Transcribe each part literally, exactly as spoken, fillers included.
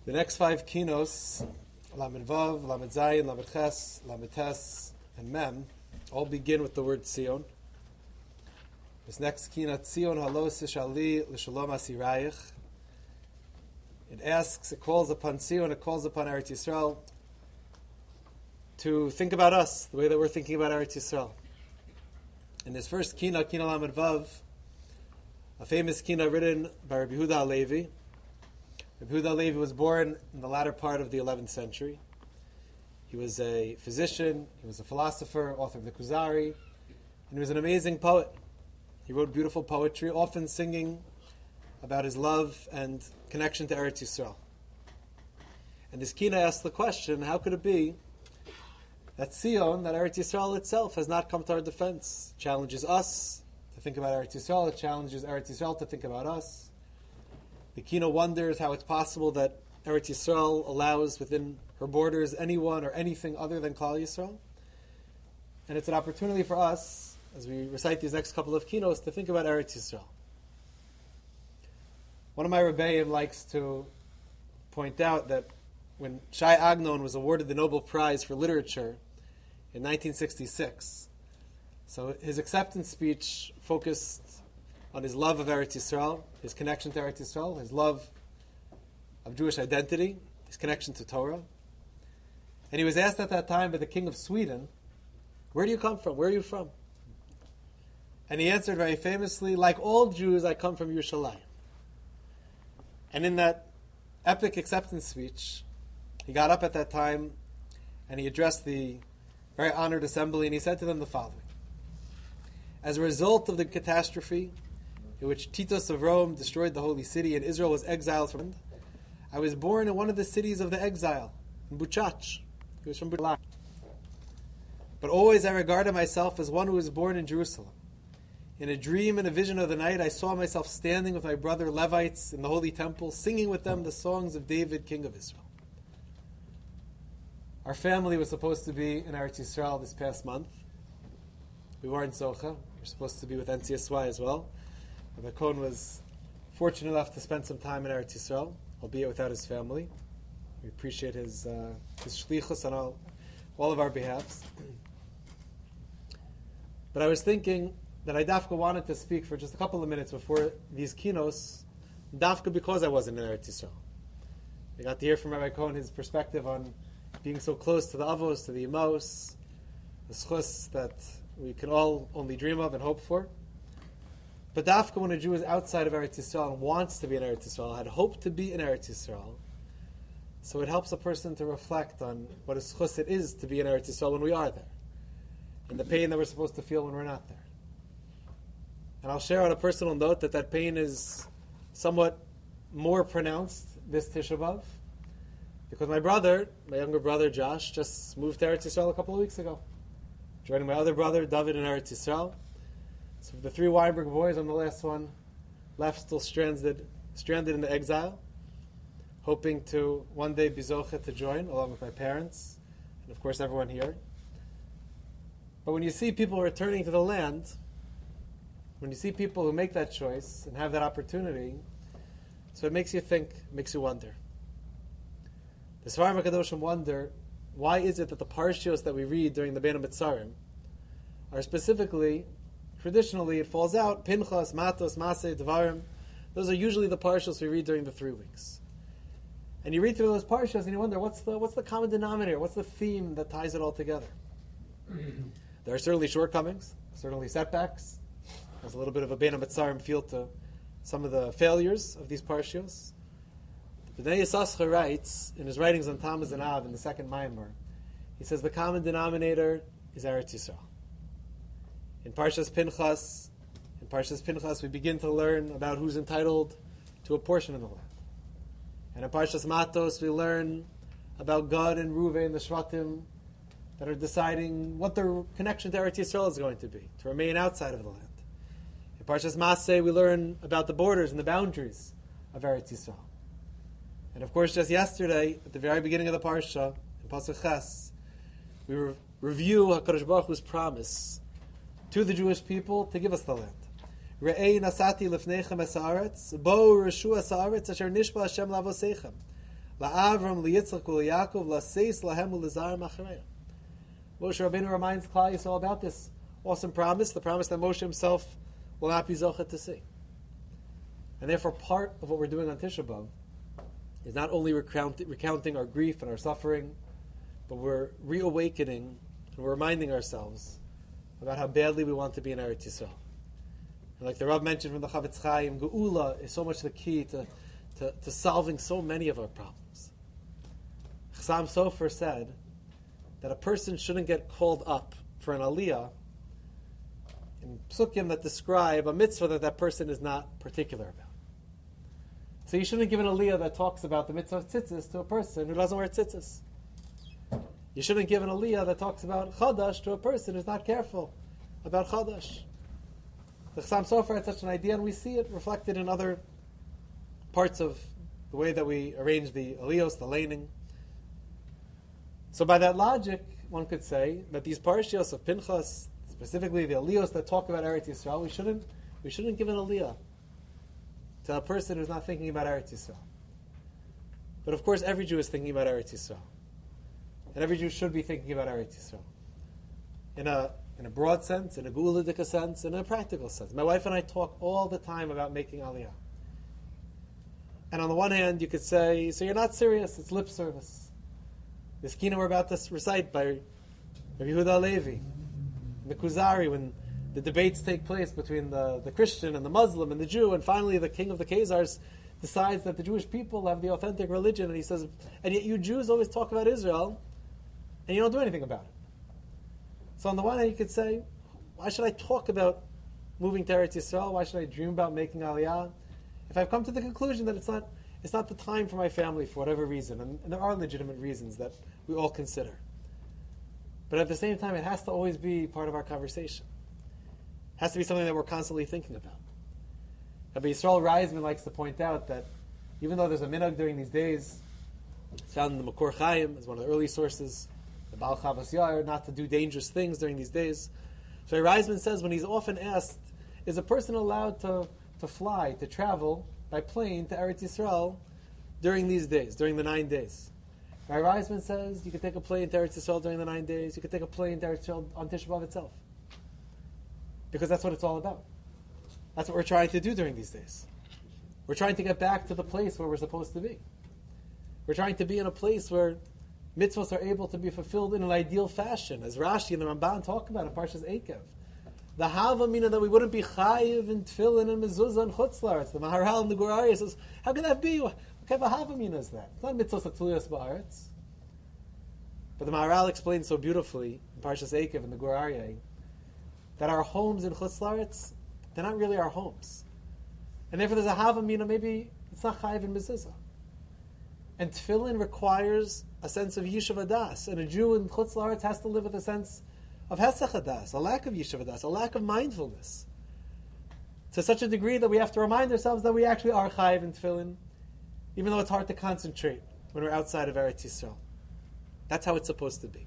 The next five kinos, Lamed Vav, Lamed Zayin, Lamed Ches, Lamed Tes, and Mem, all begin with the word Tzion. This next kina, Tzion halos ishali l'shalom asirayich. It asks, it calls upon Tzion, it calls upon Eretz Yisrael to think about us, the way that we're thinking about Eretz Yisrael. In this first kina, Kina Lamed Vav, a famous kina written by Rabbi Yehuda Halevi. Rabbi Yehuda Halevi was born in the latter part of the eleventh century. He was a physician, he was a philosopher, author of the Kuzari, and he was an amazing poet. He wrote beautiful poetry, often singing about his love and connection to Eretz Yisrael. And this kina asks the question, how could it be that Tzion, that Eretz Yisrael itself, has not come to our defense? It challenges us to think about Eretz Yisrael, it challenges Eretz Yisrael to think about us. The kina wonders how it's possible that Eretz Yisrael allows within her borders anyone or anything other than Klal Yisrael. And it's an opportunity for us, as we recite these next couple of kinos, to think about Eretz Yisrael. One of my Rebbeim likes to point out that when Shai Agnon was awarded the Nobel Prize for Literature in nineteen sixty-six, so his acceptance speech focused on his love of Eretz Yisrael, his connection to Eretz Yisrael, his love of Jewish identity, his connection to Torah. And he was asked at that time by the king of Sweden, where do you come from? Where are you from? And he answered very famously, like all Jews, I come from Yerushalayim. And in that epic acceptance speech, he got up at that time and he addressed the very honored assembly and he said to them the following. As a result of the catastrophe in which Titus of Rome destroyed the holy city and Israel was exiled from it, I was born in one of the cities of the exile, in Buchach. He was from Buchach. But always I regarded myself as one who was born in Jerusalem. In a dream and a vision of the night, I saw myself standing with my brother Levites in the holy temple, singing with them the songs of David, king of Israel. Our family was supposed to be in Eretz Yisrael this past month. We weren't Zocha. We were supposed to be with N C S Y as well. Rabbi Cohen was fortunate enough to spend some time in Eretz Yisrael, albeit without his family. We appreciate his uh, his shlichus on all, all of our behalves. But I was thinking that I dafka wanted to speak for just a couple of minutes before these kinos, dafka because I wasn't in Eretz Yisrael. I got to hear from Rabbi Cohen his perspective on being so close to the avos, to the imos, the schus that we can all only dream of and hope for. But dafka when a Jew is outside of Eretz Yisrael and wants to be in Eretz Yisrael, had hoped to be in Eretz Yisrael, so it helps a person to reflect on what a schus it is to be in Eretz Yisrael when we are there, and the pain that we're supposed to feel when we're not there. And I'll share on a personal note that that pain is somewhat more pronounced this Tisha B'Av, because my brother, my younger brother Josh, just moved to Eretz Yisrael a couple of weeks ago, joining my other brother David in Eretz Yisrael. So the three Weinberg boys, I'm the last one left, still stranded, stranded in the exile, hoping to one day be zoche to join, along with my parents, and of course everyone here. But when you see people returning to the land, when you see people who make that choice and have that opportunity, so it makes you think, makes you wonder. The Sfarim HaKadoshim wonder, why is it that the parshios that we read during the Bein HaMetzarim are specifically, traditionally, it falls out, Pinchas, Matos, Maseh, Devarim. Those are usually the parshios we read during the three weeks. And you read through those parshios and you wonder, what's the what's the common denominator? What's the theme that ties it all together? There are certainly shortcomings, certainly setbacks. There's a little bit of a Bein HaMetzarim feel to some of the failures of these parshios. B'nai Yissaschar writes, in his writings on Tammuz and Av, in the second Maimar, he says the common denominator is Eretz Yisrael. In Parshas Pinchas, in Parshas Pinchas, we begin to learn about who's entitled to a portion of the land. And in Parshas Matos, we learn about Gad and Reuven, the Shvatim, that are deciding what their connection to Eretz Yisrael is going to be, to remain outside of the land. In Parshas Maseh, we learn about the borders and the boundaries of Eretz Yisrael. And of course, just yesterday, at the very beginning of the Parsha, in Pasuk Ches, we re- review HaKadosh Baruch Hu's promise to the Jewish people to give us the land. Re'ei nasati lifnechem es haaretz, bo reshu es haaretz asher nishba Hashem lavoseichem. La'avram, liyitzchak, u'liyaakov, la'seis, lahem, u'lizarim, achareya. Moshe Rabbeinu reminds Klal Yisrael about this awesome promise, the promise that Moshe himself will not be zocheh to see. And therefore, part of what we're doing on Tisha B'Av is not only recount, recounting our grief and our suffering, but we're reawakening and we're reminding ourselves about how badly we want to be in Eretz Yisrael. And like the Rav mentioned from the Chavetz Chaim, Geula is so much the key to, to, to solving so many of our problems. Chassam Sofer said that a person shouldn't get called up for an aliyah in psukim that describe a mitzvah that that person is not particular about. So you shouldn't give an aliyah that talks about the mitzvah of tzitzis to a person who doesn't wear tzitzis. You shouldn't give an aliyah that talks about chadash to a person who's not careful about chadash. The Chassam Sofer had such an idea, and we see it reflected in other parts of the way that we arrange the aliyos, the laning. So by that logic, one could say that these parashios of Pinchas, specifically the aliyos that talk about Eretz Yisrael, we shouldn't we shouldn't give an aliyah to a person who's not thinking about Eretz Yisrael. But of course, every Jew is thinking about Eretz Yisrael, and every Jew should be thinking about Eretz Yisrael in a in a broad sense, in a guladika sense, in a practical sense. My wife and I talk all the time about making aliyah. And on the one hand, you could say, so you're not serious; it's lip service. This kina we're about to recite by Rabbi Yehuda Halevi, the Kuzari, when the debates take place between the, the Christian and the Muslim and the Jew, and finally the king of the Khazars decides that the Jewish people have the authentic religion, and he says, and yet you Jews always talk about Israel, and you don't do anything about it. So on the one hand, you could say, why should I talk about moving to Eretz Yisrael? Why should I dream about making Aliyah? If I've come to the conclusion that it's not It's not the time for my family for whatever reason, and, and there are legitimate reasons that we all consider. But at the same time, it has to always be part of our conversation. It has to be something that we're constantly thinking about. Rabbi Yisrael Reisman likes to point out that even though there's a minhag during these days, it's found in the Makor Chaim as one of the early sources, the Baal Chavas Yair, not to do dangerous things during these days. So Reisman says when he's often asked, is a person allowed to, to fly, to travel by plane to Eretz Yisrael during these days, during the nine days? Rabbi Reisman says you can take a plane to Eretz Yisrael during the nine days, you can take a plane to Eretz Yisrael on Tisha B'Av itself. Because that's what it's all about. That's what we're trying to do during these days. We're trying to get back to the place where we're supposed to be. We're trying to be in a place where mitzvahs are able to be fulfilled in an ideal fashion, as Rashi and the Ramban talk about in Parshas Eikev. The hava meaning that we wouldn't be chayiv and tefillin and mezuzah and chutzlaretz. The Maharal and the Gur Aryeh says, how can that be? What kind of a hava meaning is that? It's not mitzvahs atuliyas ba'aretz. But the Maharal explains so beautifully in Parshas Eikev and the Gur Aryeh that our homes in chutzlaretz, they're not really our homes. And therefore there's a hava meaning, maybe it's not chayiv and mezuzah. And tefillin requires a sense of yishuv adas. And a Jew in chutzlaretz has to live with a sense of hesach hadas, a lack of yishuv hadas, a lack of mindfulness, to such a degree that we have to remind ourselves that we actually are chayiv in tefillin, even though it's hard to concentrate when we're outside of Eretz Yisrael. That's how it's supposed to be.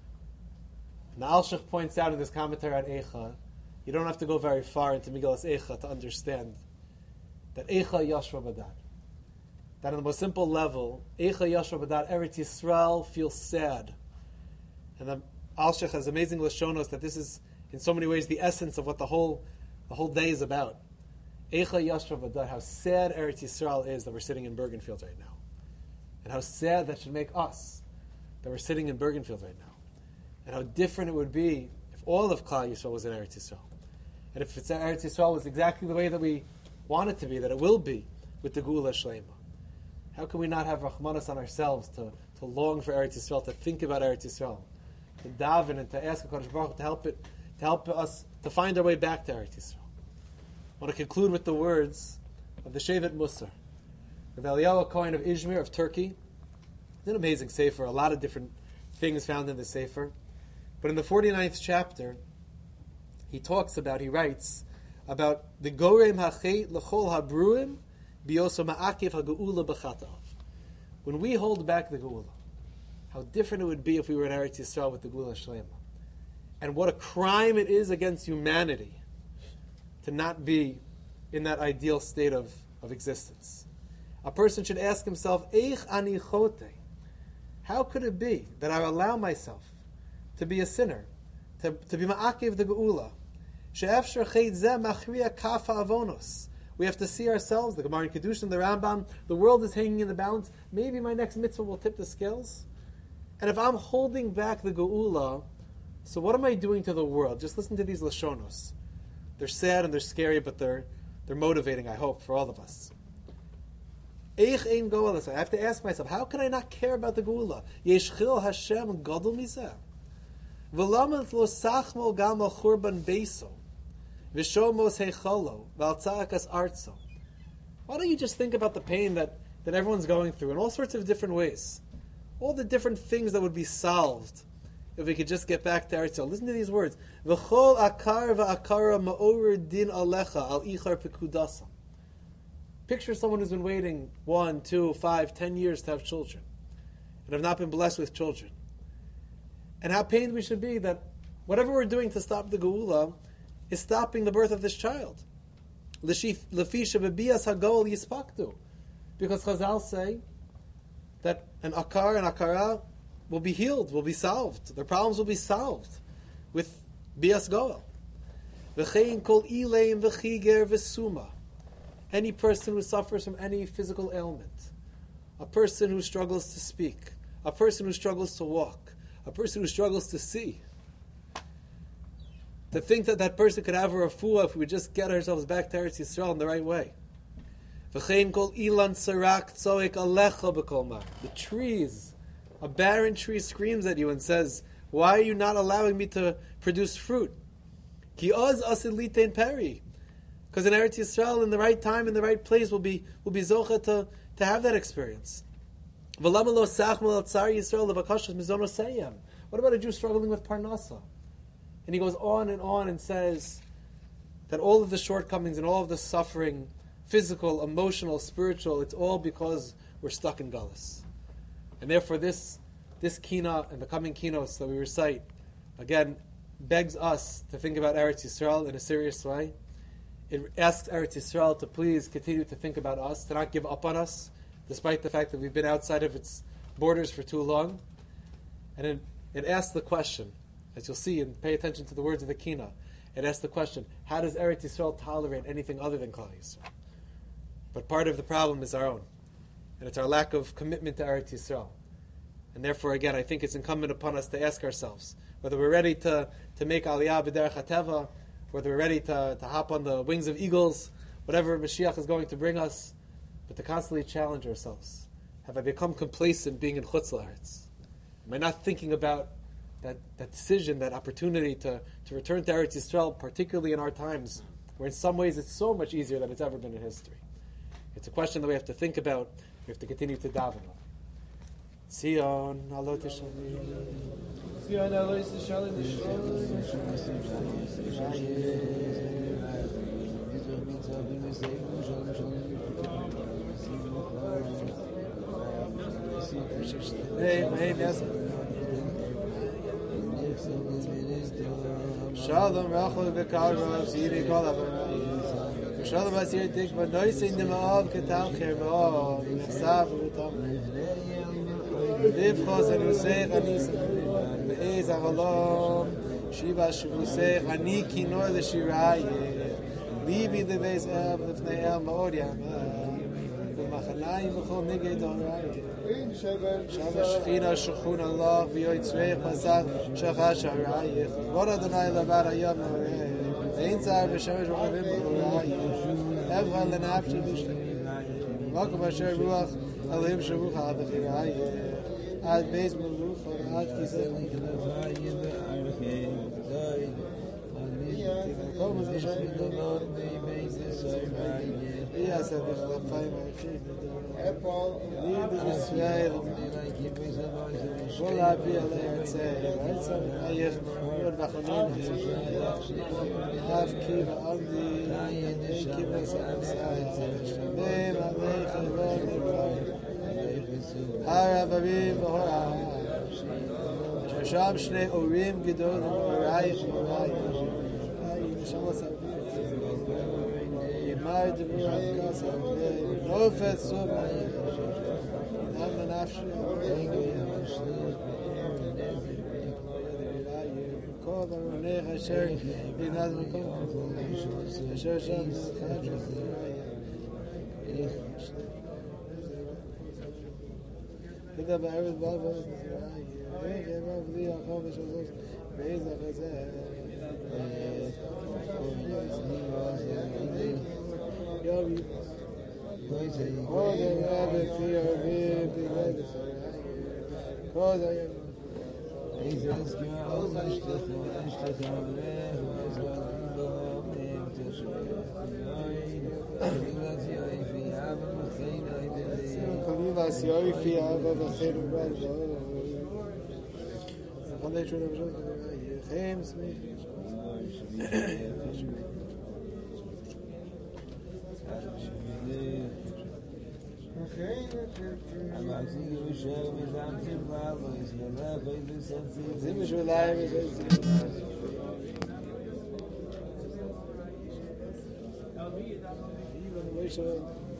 And the Alshich points out in this commentary on Eicha, you don't have to go very far into Megillas Eicha to understand that Eicha yashra badat. That on the most simple level, Eicha yashra badat, Eretz Yisrael feels sad. And the Alshich has amazing lashonos that this is, in so many ways, the essence of what the whole the whole day is about. Eicha yashra badat, how sad Eretz Yisrael is that we're sitting in Bergenfield right now. And how sad that should make us that we're sitting in Bergenfield right now. And how different it would be if all of Klal Yisrael was in Eretz Yisrael. And if it's Eretz Yisrael was exactly the way that we want it to be, that it will be with the Geula Shleima. How can we not have Rahmanas on ourselves to, to long for Eretz Yisrael, to think about Eretz Yisrael, to daven and to ask HaKadosh Baruch Hu to help it, to help us to find our way back to Eretz Yisrael. I want to conclude with the words of the Shevet Musar, Rav Eliyahu Cohen of Izmir of Turkey. It's an amazing sefer, a lot of different things found in the sefer. But in the forty-ninth chapter, he talks about, he writes about the Gorem Hachet L'chol Habruim Bioso Ma'akiv HaGeula B'chatav. When we hold back the Geula, how different it would be if we were in Eretz Yisrael with the Geula Shleima. And what a crime it is against humanity to not be in that ideal state of, of existence. a person should ask himself, Eich ani chote? How could it be that I allow myself to be a sinner, to, to be ma'akev the geula? She'efshar chet zeh machriya kafa avonos. We have to see ourselves, the Gemara in Kedushin, the Rambam, the world is hanging in the balance. Maybe my next mitzvah will tip the scales. And if I'm holding back the geula, so what am I doing to the world? Just listen to these lashonos. They're sad and they're scary, but they're they're motivating, I hope, for all of us. Eich ein goel. I have to ask myself, how can I not care about the geula? Yeshchil Hashem gadol mizeh. V'lamet lo sachmo gam al churban beiso. V'shomos heichalo v'altzakas artso. Why don't you just think about the pain that, that everyone's going through in all sorts of different ways? All the different things that would be solved if we could just get back to Eretz Yisrael. Listen to these words. V'chol akar v'akara ma'orer din alecha al ichar pekudasa. Picture someone who's been waiting one, two, five, ten years to have children and have not been blessed with children. And how pained we should be that whatever we're doing to stop the geula is stopping the birth of this child. Because Chazal say that an akar and akara will be healed, will be solved. Their problems will be solved with bias goel. Any person who suffers from any physical ailment, a person who struggles to speak, a person who struggles to walk, a person who struggles to see, to think that that person could have a refuah if we would just get ourselves back to Eretz Yisrael in the right way. The trees, a barren tree screams at you and says, why are you not allowing me to produce fruit? Because in Eretz Yisrael, in the right time, in the right place, will be will be zocha to, to have that experience. What about a Jew struggling with parnasa? And he goes on and on and says that all of the shortcomings and all of the suffering, physical, emotional, spiritual, it's all because we're stuck in Galus. And therefore this this kina and the coming kinos that we recite, again, begs us to think about Eretz Yisrael in a serious way. It asks Eretz Yisrael to please continue to think about us, to not give up on us, despite the fact that we've been outside of its borders for too long. And it, it asks the question, as you'll see, and pay attention to the words of the Kina, it asks the question, how does Eretz Yisrael tolerate anything other than Klal Yisrael? But part of the problem is our own, and it's our lack of commitment to Eretz Yisrael. And therefore, again, I think it's incumbent upon us to ask ourselves whether we're ready to, to make Aliyah b'derech HaTeva, whether we're ready to, to hop on the wings of eagles, whatever Mashiach is going to bring us, but to constantly challenge ourselves. Have I become complacent being in Chutz La'aretz? Am I not thinking about that, that decision, that opportunity to, to return to Eretz Yisrael, particularly in our times, where in some ways it's so much easier than it's ever been in history? It's a question that we have to think about. We have to continue to daven on. Tzion, alo tishalim. Tzion, alo tishalim. Hey, hey, yes. Shalom, Rachel, Bekarva, Siri, Kolava. Shalom, Asir, Tikva, Noisin, Demav, Ketal, Kerva, Nefsav, Utam. Liv, Chosan, Usech, Anis, Be'ez, Avalom, Shiva, Shivusech, Ani, Kinor, the Shiraye, Libi, the Beis, El, Lifnei, El, Maoriam, Machanayim, Bechol, Nigei, Dorai. Shava Shechina Shechun Allah v'yotzreich Pasach Shachash Harayich V'od Adonai Lavar Hayam Noreh Ein Tzar V'shemesh V'chavim V'orayich Evcha L'nafshi V'shtayim V'akum Asher Ruach Alim Shavucha V'chirayich Ad Beis Meluch Ad Kiseh V'chavayim V'archei V'kom V'shem V'donot V'yimein V'sayvayim V'yaseh V'chlafayim V'archei Apple, Lied Israel, Vola Bia Le'ertzeh, Eretzah Ayich, Yod Vachonin, Av Kiva Avdi, Kiva Zalzai, Shemem Aleich Elon Le'Roi, Har Avavim V'Hora, Shasham Shnei Orim Gedolim V'Orayich V'Orayich, Neshama Savim, My Deborah Casa, no fast so have an after Cover Neha Sher in Azmacom, Shashan, إذا بعرض بابا إيه ما بدي أخاف شو زوج بيزا غزال يابي هذا ما بكثير بيب بيب هذا يا إذا أسكن الله اشتكى اشتكى عليه وزوجه من تشريع في عام الخير قليل سياوي في هذا الخير بعد خليه شو نبغى خيم اسمه زي مش ولاعب زي